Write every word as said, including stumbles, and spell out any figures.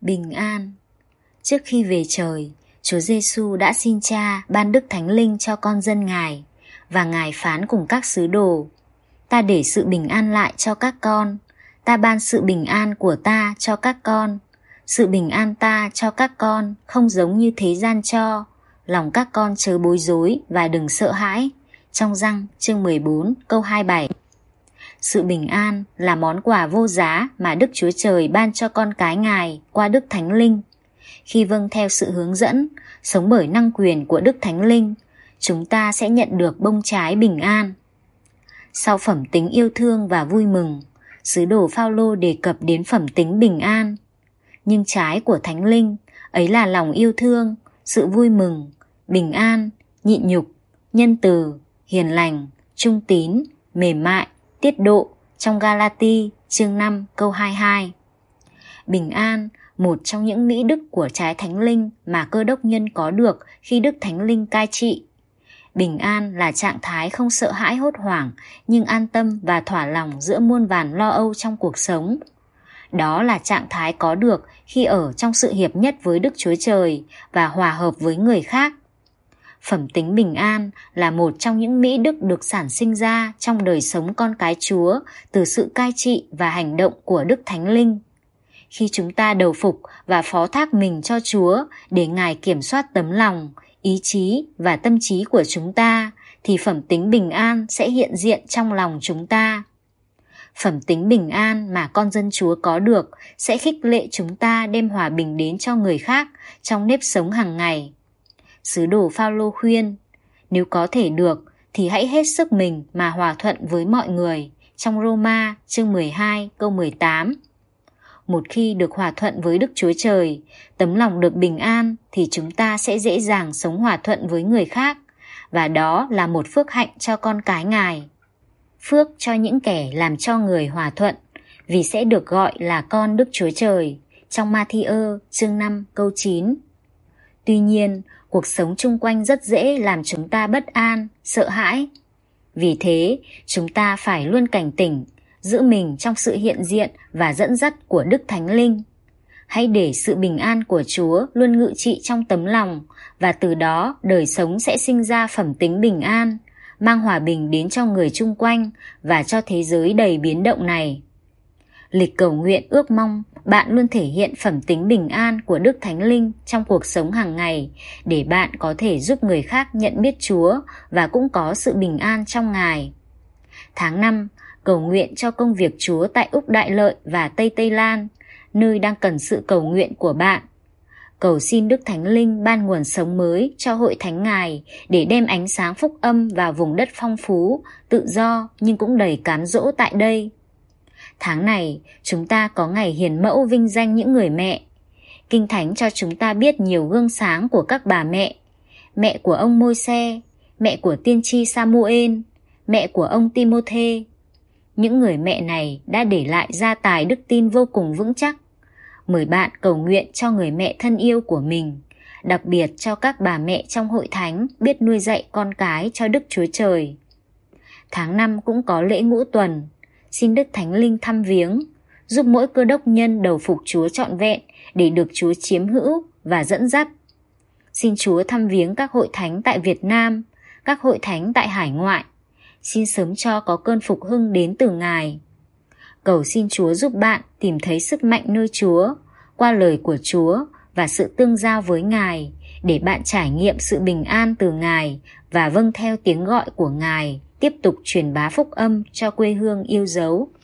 Bình an. Trước khi về trời, Chúa Giêsu đã xin Cha ban Đức Thánh Linh cho con dân Ngài, và Ngài phán cùng các sứ đồ: Ta để sự bình an lại cho các con, ta ban sự bình an của ta cho các con. Sự bình an ta cho các con không giống như thế gian cho, lòng các con chớ bối rối và đừng sợ hãi. Trong Răng chương mười bốn câu hai mươi bảy. Sự bình an là món quà vô giá mà Đức Chúa Trời ban cho con cái Ngài qua Đức Thánh Linh. Khi vâng theo sự hướng dẫn, sống bởi năng quyền của Đức Thánh Linh, chúng ta sẽ nhận được bông trái bình an. Sau phẩm tính yêu thương và vui mừng, sứ đồ Phao-lô đề cập đến phẩm tính bình an. Nhưng trái của Thánh Linh ấy là lòng yêu thương, sự vui mừng, bình an, nhịn nhục, nhân từ, hiền lành, trung tín, mềm mại, tiết độ, trong Ga-la-ti chương năm câu hai mươi hai. Bình an, một trong những mỹ đức của trái Thánh Linh mà Cơ Đốc nhân có được khi Đức Thánh Linh cai trị. Bình an là trạng thái không sợ hãi hốt hoảng, nhưng an tâm và thỏa lòng giữa muôn vàn lo âu trong cuộc sống. Đó là trạng thái có được khi ở trong sự hiệp nhất với Đức Chúa Trời và hòa hợp với người khác. Phẩm tính bình an là một trong những mỹ đức được sản sinh ra trong đời sống con cái Chúa từ sự cai trị và hành động của Đức Thánh Linh. Khi chúng ta đầu phục và phó thác mình cho Chúa để Ngài kiểm soát tấm lòng, ý chí và tâm trí của chúng ta, thì phẩm tính bình an sẽ hiện diện trong lòng chúng ta. Phẩm tính bình an mà con dân Chúa có được sẽ khích lệ chúng ta đem hòa bình đến cho người khác trong nếp sống hàng ngày. Sứ đồ Phao-lô khuyên, nếu có thể được thì hãy hết sức mình mà hòa thuận với mọi người, trong Roma chương mười hai câu mười tám. Một khi được hòa thuận với Đức Chúa Trời, tấm lòng được bình an, thì chúng ta sẽ dễ dàng sống hòa thuận với người khác, và đó là một phước hạnh cho con cái Ngài. Phước cho những kẻ làm cho người hòa thuận, vì sẽ được gọi là con Đức Chúa Trời, trong Ma-thi-ơ chương năm câu chín. Tuy nhiên, cuộc sống chung quanh rất dễ làm chúng ta bất an, sợ hãi. Vì thế, chúng ta phải luôn cảnh tỉnh, giữ mình trong sự hiện diện và dẫn dắt của Đức Thánh Linh. Hãy để sự bình an của Chúa luôn ngự trị trong tấm lòng, và từ đó đời sống sẽ sinh ra phẩm tính bình an, mang hòa bình đến cho người chung quanh và cho thế giới đầy biến động này. Lịch cầu nguyện ước mong bạn luôn thể hiện phẩm tính bình an của Đức Thánh Linh trong cuộc sống hàng ngày, để bạn có thể giúp người khác nhận biết Chúa và cũng có sự bình an trong Ngài. Tháng năm, cầu nguyện cho công việc Chúa tại Úc Đại Lợi và Tây Tây Lan, nơi đang cần sự cầu nguyện của bạn. Cầu xin Đức Thánh Linh ban nguồn sống mới cho hội thánh Ngài để đem ánh sáng phúc âm vào vùng đất phong phú, tự do nhưng cũng đầy cám dỗ tại đây. Tháng này, chúng ta có ngày hiền mẫu vinh danh những người mẹ. Kinh Thánh cho chúng ta biết nhiều gương sáng của các bà mẹ. Mẹ của ông Môi-se, mẹ của tiên tri Sa-mu-ên, mẹ của ông Ti-mô-thê. Những người mẹ này đã để lại gia tài đức tin vô cùng vững chắc. Mời bạn cầu nguyện cho người mẹ thân yêu của mình, đặc biệt cho các bà mẹ trong hội thánh biết nuôi dạy con cái cho Đức Chúa Trời. Tháng năm cũng có lễ ngũ tuần. Xin Đức Thánh Linh thăm viếng, giúp mỗi cơ đốc nhân đầu phục Chúa trọn vẹn để được Chúa chiếm hữu và dẫn dắt. Xin Chúa thăm viếng các hội thánh tại Việt Nam, các hội thánh tại hải ngoại. Xin sớm cho có cơn phục hưng đến từ Ngài. Cầu xin Chúa giúp bạn tìm thấy sức mạnh nơi Chúa, qua lời của Chúa và sự tương giao với Ngài, để bạn trải nghiệm sự bình an từ Ngài và vâng theo tiếng gọi của Ngài, tiếp tục truyền bá phúc âm cho quê hương yêu dấu.